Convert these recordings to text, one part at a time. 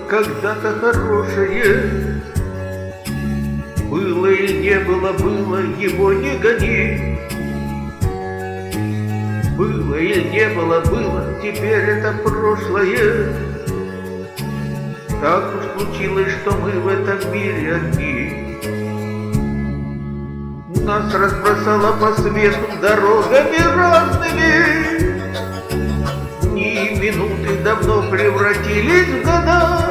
когда-то хорошее. Было и не было, было, его не гони. Было и не было, было, теперь это прошлое. Так уж случилось, что мы в этом мире одни. Нас разбросало по свету дорогами разными. Дни и минуты давно превратились в года.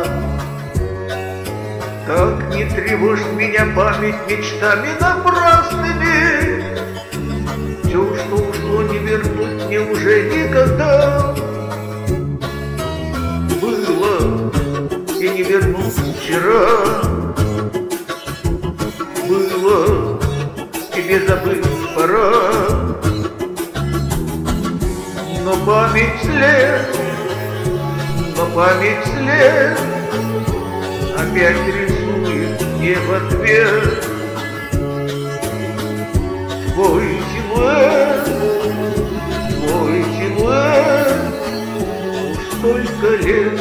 Так не тревожь меня, память, мечтами напрасными. Все, что ушло, не вернуть мне уже никогда. Было и не вернуть вчера. Было, тебе забыть пора. Но память след опять рисует мне в ответ твой силуэт. Уж столько лет.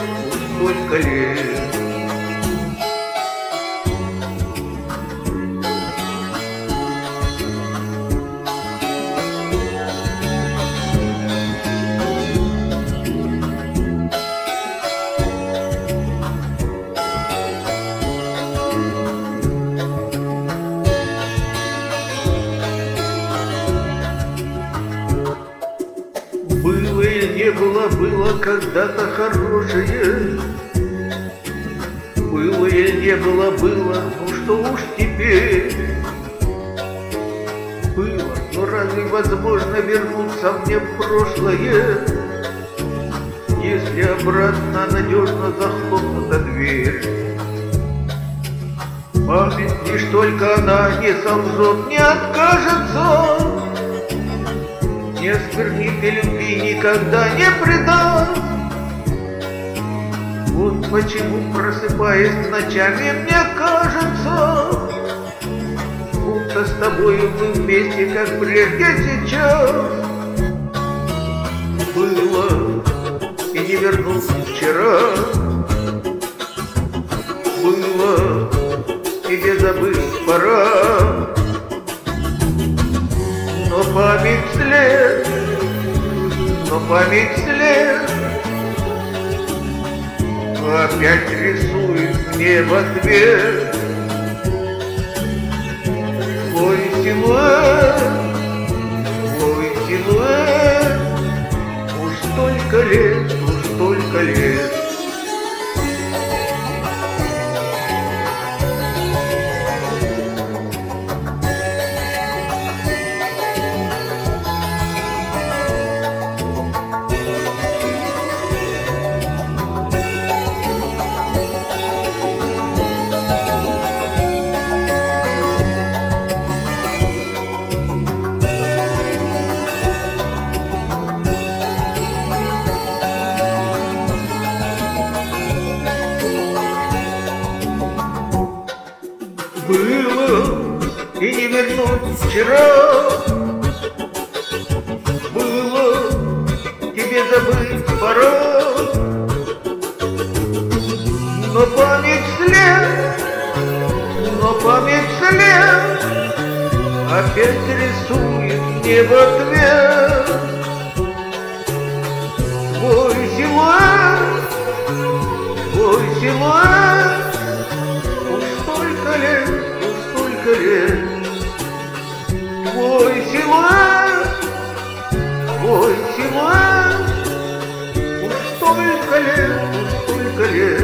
Было и не было, было когда-то хорошее. Было и не было, было, ну что уж теперь. Было, но разве возможно вернуться мне в прошлое, если обратно надежно захлопнута дверь? Память лишь только она не солжет, не откажется, не осквернит и любви никогда не предаст. Вот почему, просыпаясь ночами, мне кажется, будто с тобою мы вместе, как прежде сейчас. Было и не вернусь вчера. Было, тебе забыть пора. Но память след опять рисует мне в ответ твой силуэт. Уж столько лет. Было и не вернуть вчера. Было, тебе забыть пора. Но память след опять рисует мне в ответ твой силуэт. Уж столько лет. Твой силуэт. Уж столько лет.